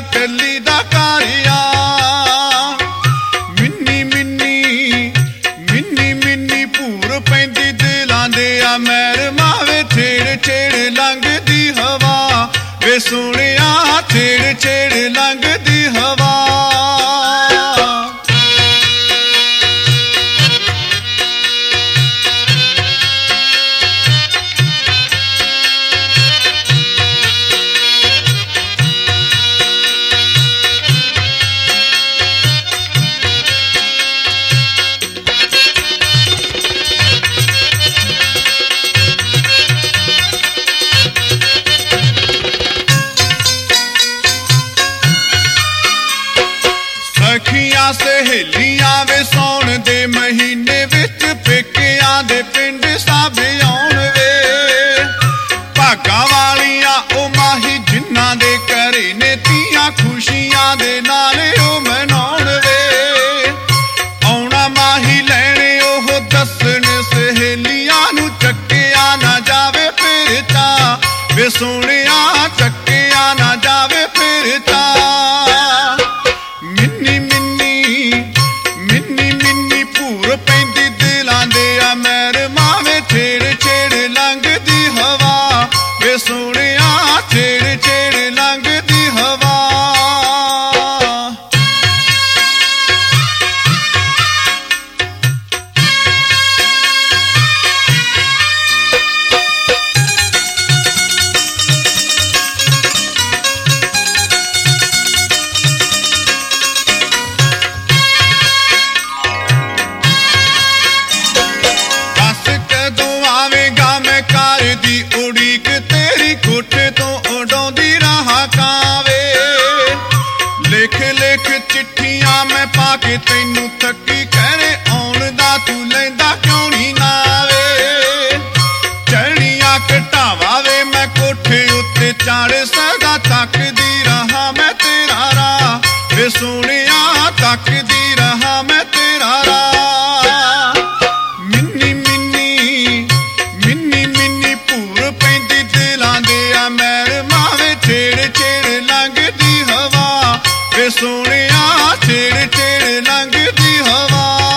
कली दा कारिया मिन्नी मिन्नी मिन्नी मिन्नी भूर पैंदी दिलां दे आ मैर मावे छेड़ छेड़ लंघदी हवा वे सोहणिया छेड़ छेड़ लंघदी हवा सखियां सहेलियां वे सौण दे महीने विच पेकियां दे पिंड सब आउण वे भागा वालियां ओ माही जिन्हां दे घरे ने तियां खुशियां दे नाल ओ मनाउण वे आउणा माही लैणे ओह दस्सण सहेलियां नूं चक्किया ना जावे फिर चा वे सोहणिया चक्किया ना जावे फिर चा छेड़ छेड़ लंघदी हवा वे सोहणिया छेड़ छेड़ लंघदी हवा दी उड़ीक तेरी कोठे तो उड़ाउंदी रहा कावे लिख लिख चिट्ठियां मैं पाके तैनू थकी कहरे आउण दा तू लैंदा क्यों नहीं नावे चढ़िया घटावा वे मैं कोठे उत्ते चढ़ सदा तकदी रहा मैं तेरा राह वे सोहणिया तकदी रहा मैं तेरा राह छेड़ छेड़ लंघदी हवा वे सोहणिया छेड़ छेड़ लंघदी हवा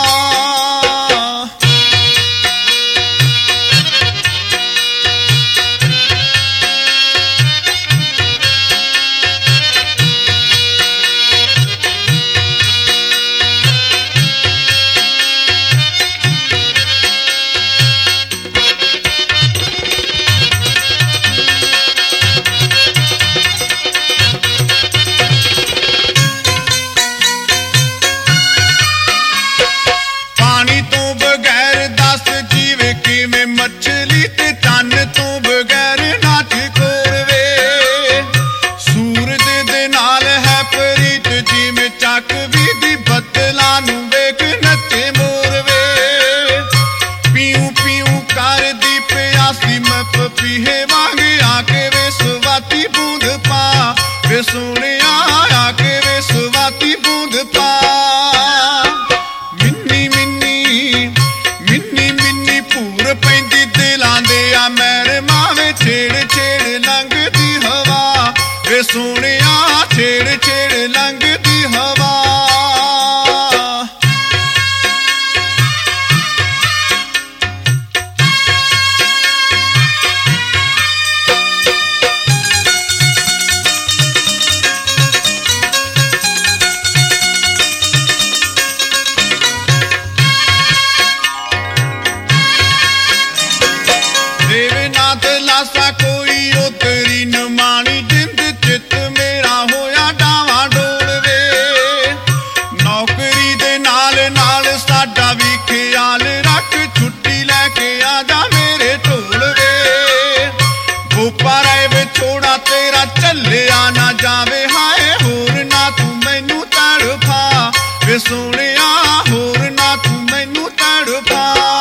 मछली ते चन तो बगैर नाच कोरवे सूरज दे नाल है प्रीत जिवें चक भी दी बदलां नूं वेख नचे मोरवे पीऊ पीऊ कर दी प्यासी मैं पपीहे वांग आके वे स्वाती बूंद पा वे सोहणिया आके वे स्वाती बूंद पा मिन्नी मिन्नी मिन्नी मिन्नी भूर पैंदी दिलां दे आ मैर मावे छेड़ छेड़ लंघदी हवा वे सोहणिया छेड़ छेड़ लंघदी हवा लासा कोई उतरी न मानी जिंद चित मेरा होया डावा डोल वे नौकरी दे नाल नाल साडा भी ख्याल रख छुट्टी लैके आ जा मेरे ढोल वे गोपा रहे वे छोड़ा तेरा चलिया ना जावे हाय होर ना तू मैनू तड़फा वे सोहणिया होर ना तू मैनू तड़फा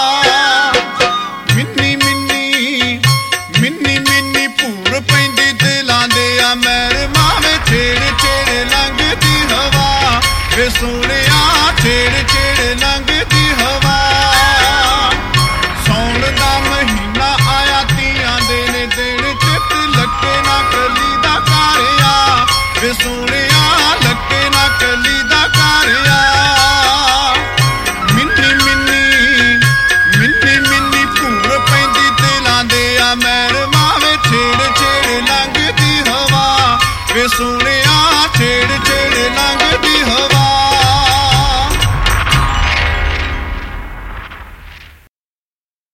छेड़ छेड़ लंघदी हवा वे सोहणिया छेड़ छेड़ लंघदी हवा सौण दा महीना आया तियां दे ने दिन चित लगे ना कली दा कारिया वे सोहणिया ਵੇ ਸੋਹਣਿਆ ਛੇੜ ਛੇੜ ਲੰਘਦੀ ਹਵਾ